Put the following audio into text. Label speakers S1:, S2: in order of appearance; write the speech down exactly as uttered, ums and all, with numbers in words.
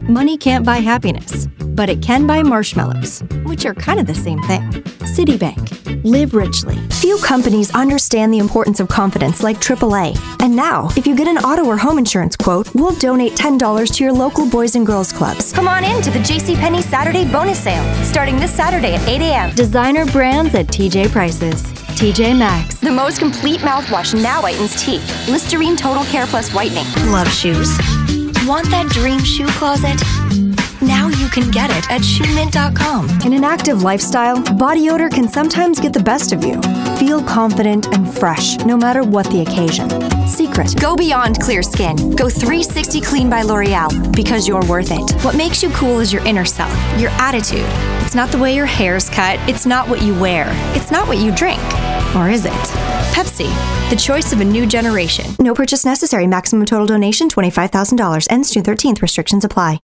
S1: Money can't buy happiness, but it can buy marshmallows, which are kind of the same thing. Citibank. Live richly.
S2: Few companies understand the importance of confidence like triple A. And now, if you get an auto or home insurance quote, we'll donate ten dollars to your local Boys and Girls Clubs. Come on in to the JCPenney Saturday bonus sale, starting this Saturday at eight a.m.
S1: Designer brands at T J prices. T J Maxx.
S2: The most complete mouthwash now whitens teeth. Listerine Total Care Plus Whitening.
S3: Love shoes? Want that dream shoe closet? Now you can get it at shoe mint dot com.
S2: In an active lifestyle, body odor can sometimes get the best of you. Feel confident and fresh, no matter what the occasion. Secret. Go beyond clear skin. Go three sixty Clean by L'Oreal, because you're worth it. What makes you cool is your inner self, your attitude. It's not the way your hair's cut. It's not what you wear. It's not what you drink. Or is it? Pepsi, the choice of a new generation. No purchase necessary. Maximum total donation twenty-five thousand dollars. Ends June thirteenth. Restrictions apply.